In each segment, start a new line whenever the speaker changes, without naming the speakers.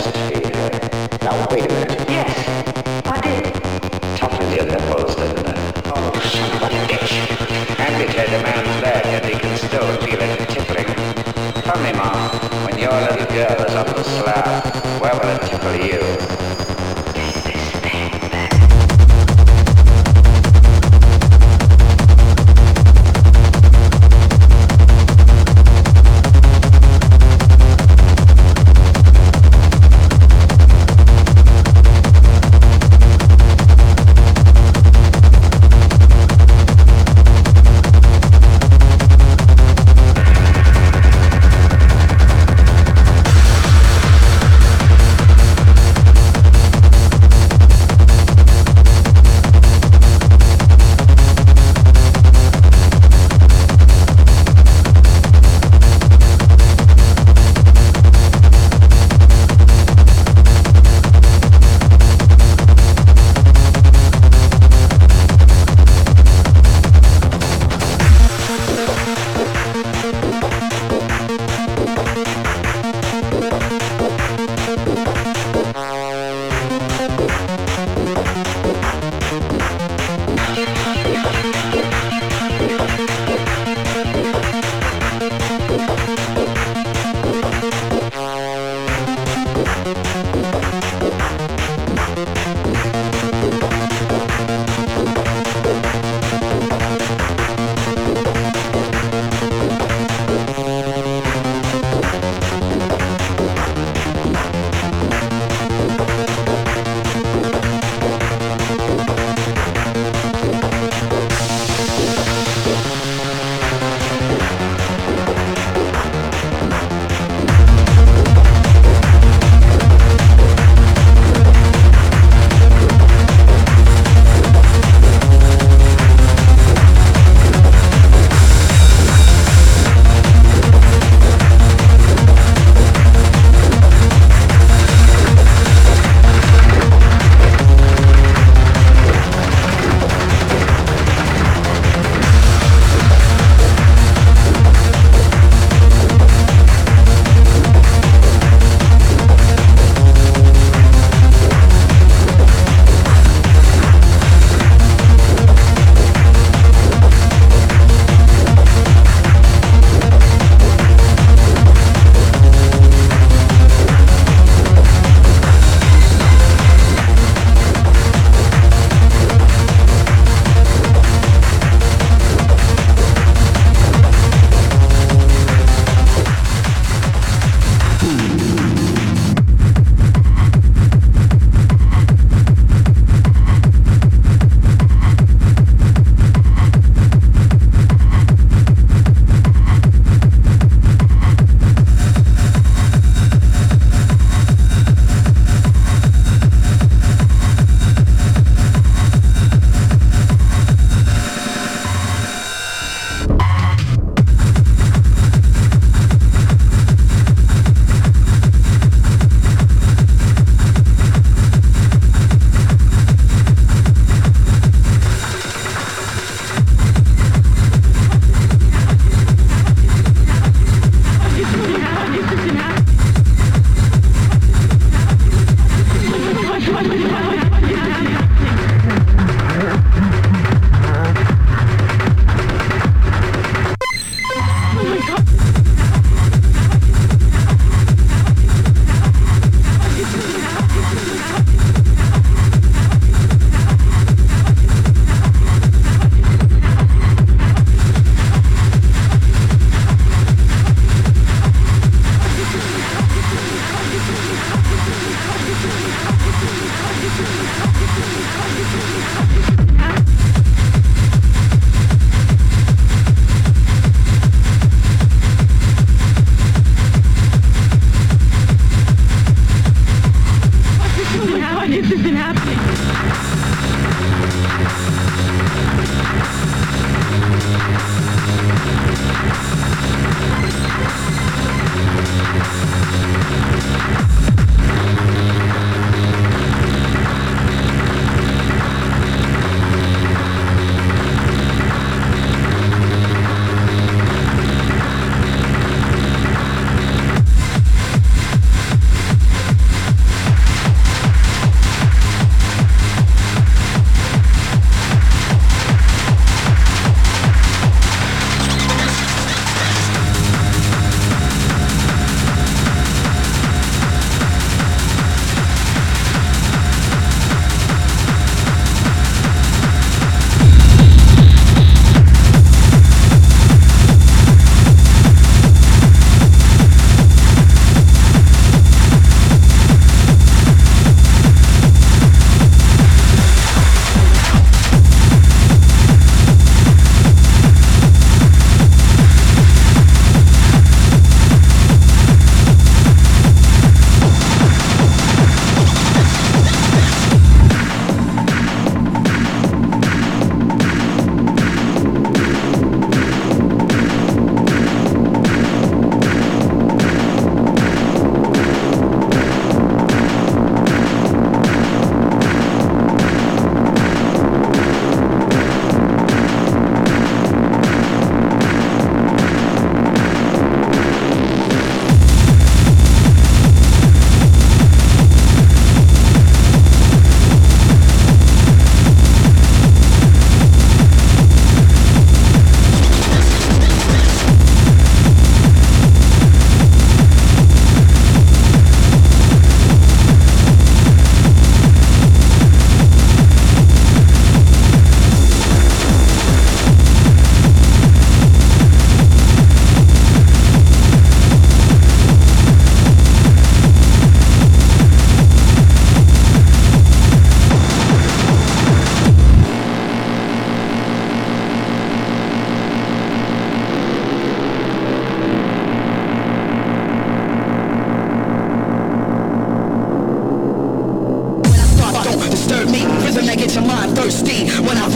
speed here. Now, wait a minute.
Yes, I did.
Toughen your nipples, didn't it?
Oh, son of a bitch.
Amputate a man's leg and he can still feel it tickling. Tell me, Mom, when your little girl is on the slab, where will it tickle you?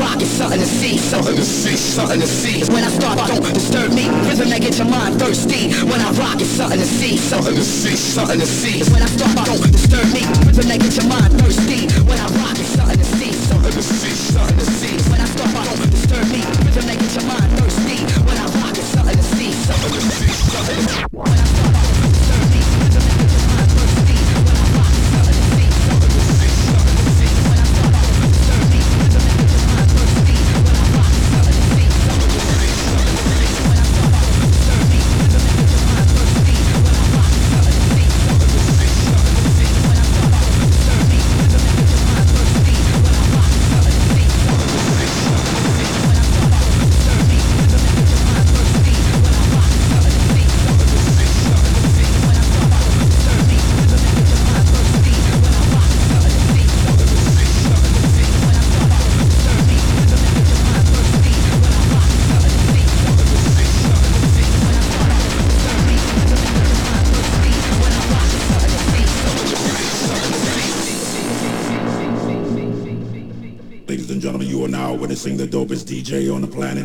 rock, it's something to see. Something to see, something to see. When I start, don't disturb me. Rhythm that gets your mind thirsty. When I rock, it's something to see. Something to see, something to see. When I start, don't disturb me. Rhythm that gets your mind thirsty. When I rock, it's something to see. Something to see, something to see. When I start, don't disturb me. Rhythm that gets your mind thirsty. When I rock, it's something to see. Something to see, something to see. When I start, don't disturb me. Rhythm that gets your mind thirsty. When I rock, it's something to see. Something to see, something to see. When I start, don't disturb me. Rhythm that gets your mind thirsty. When I rock, it's something to see. Something to see, something to see. When I start, don't disturb me. Rhythm that gets your mind thirsty. When I rock, it's something to see. Something to see, something to see. When I start, don't disturb me. Rhythm that gets your mind thirsty. When I rock, it's something to see. Something to see, something to see. When I start, don't disturb me. Rhythm that gets your mind thirsty. When I rock, it's something to see. Something to see, something to see. When I start, don't disturb me. Rhythm that gets your mind thirsty. When I rock, it's something to see. Something to see, something to see. When I start, don't disturb me. Rhythm that gets your mind thirsty. When I rock, it's something to see. Something to see, something to see. When I start, don't disturb me. Rhythm that gets your mind thirsty. When I rock, it's something to see. Something to see, something to see.
Ladies and gentlemen, you are now witnessing the dopest DJ on the planet.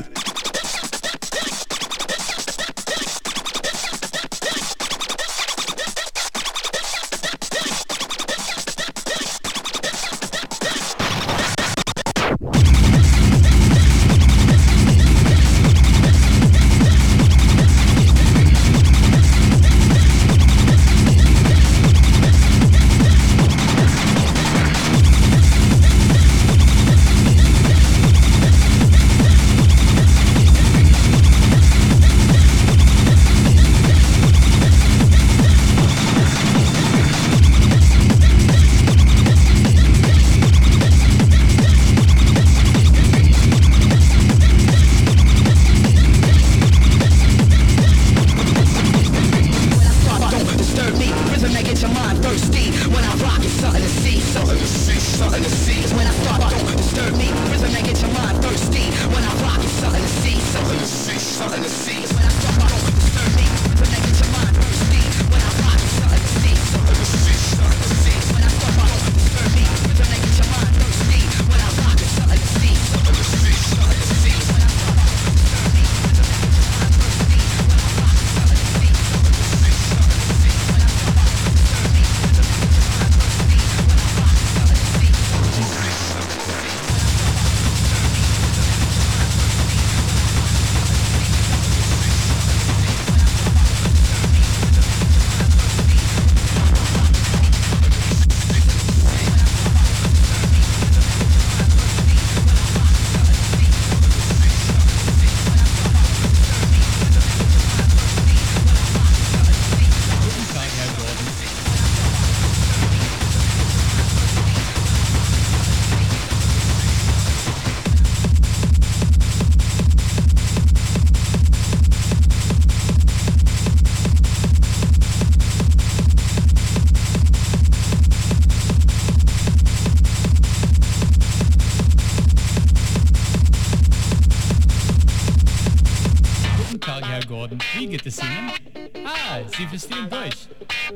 Wie geht es Ihnen? Ah, Sie verstehen Deutsch.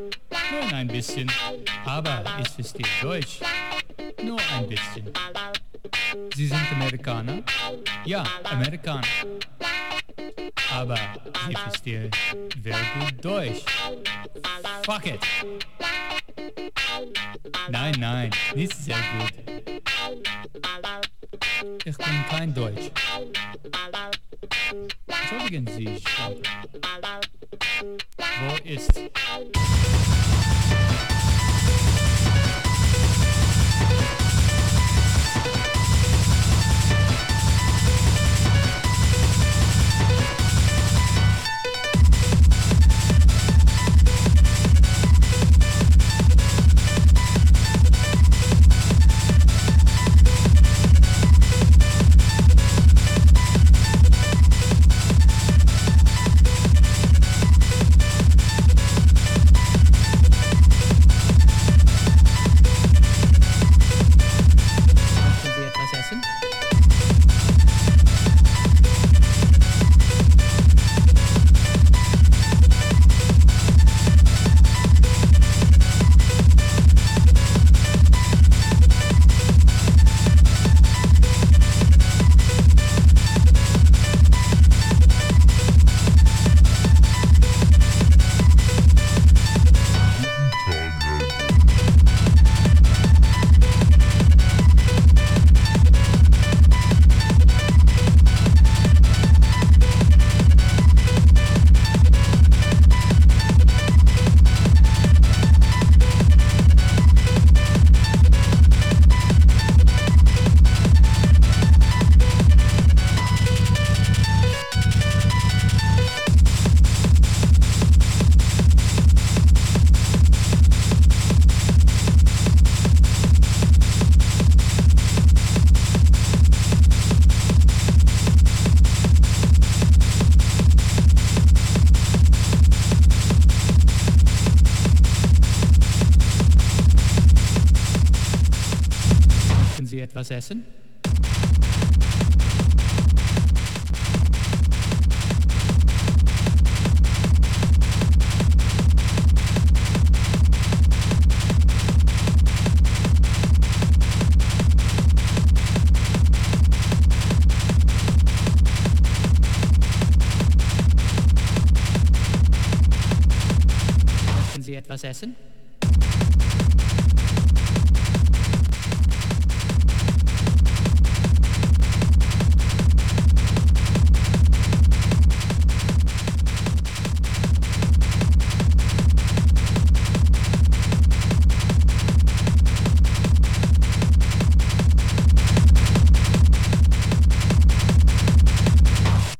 Nur ein bisschen. Aber ich verstehe Deutsch. Nur ein bisschen. Sie sind Amerikaner? Ja, Amerikaner. Aber Sie verstehen sehr gut Deutsch. Fuck it. Nein, nicht sehr gut. Ich bin kein Deutsch. Entschuldigen Sie, Schreiber. Wo ist... Sie etwas essen? Möchten Sie etwas essen?